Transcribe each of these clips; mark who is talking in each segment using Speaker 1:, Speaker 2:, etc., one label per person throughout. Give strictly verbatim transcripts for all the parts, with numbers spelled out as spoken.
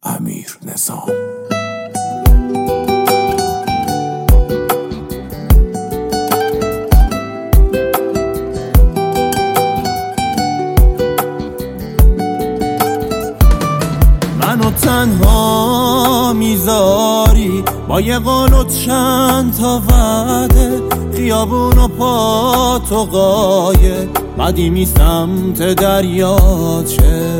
Speaker 1: امیر نظام.
Speaker 2: منو تنها میذاری با یه قول و چند تا وعده، خیابون و پا تو قایه قدیمی سمت دریاچه.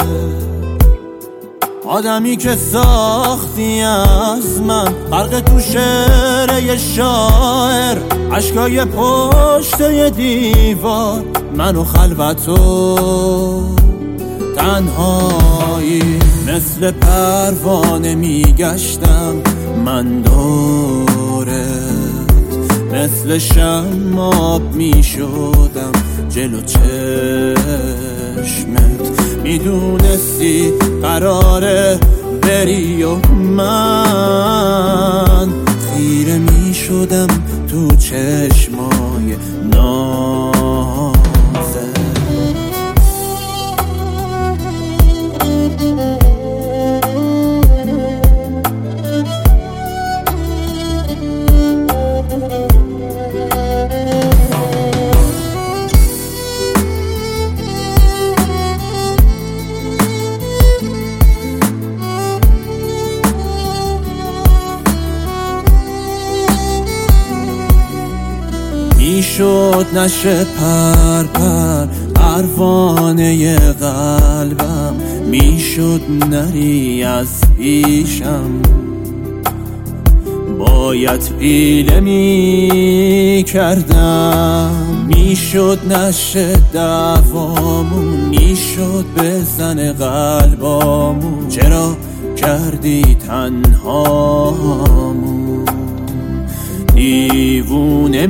Speaker 2: آدمی که ساختی از من غرق تو شعر یه شاعر، عشقای پشت یه دیوار، منو خلوت و تنهایی. مثل پروانه میگشتم من دورت، مثل شماب میشدم جلو چشمت. میدونستی قراره بری و من خیره میشدم تو چشمای نازت. میشد نشه پر پر پروانه قلبم، میشد نری از پیشم، باید پیله می کردم. میشد نشه دوامون، میشد بزن قلبامون، چرا کردی تنهامون؟ دیوونه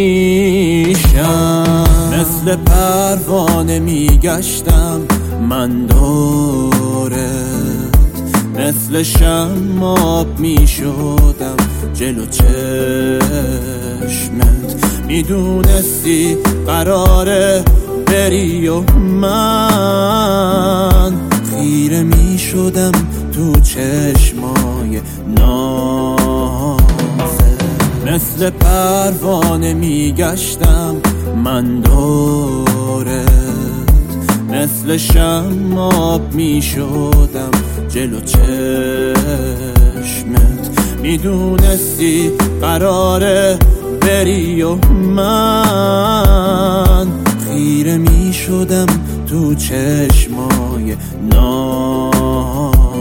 Speaker 2: میشم، مثل پروانه میگشتم من دورت، مثل شماب میشدم جلو چشمت. میدونستی قراره بری و من خیره میشدم تو چشمای نازت. مثل پروانه میگشتم من دورت، مثل شماب میشدم جلو چشمت. میدونستی قراره بری و من خیره میشدم تو چشمای نازت.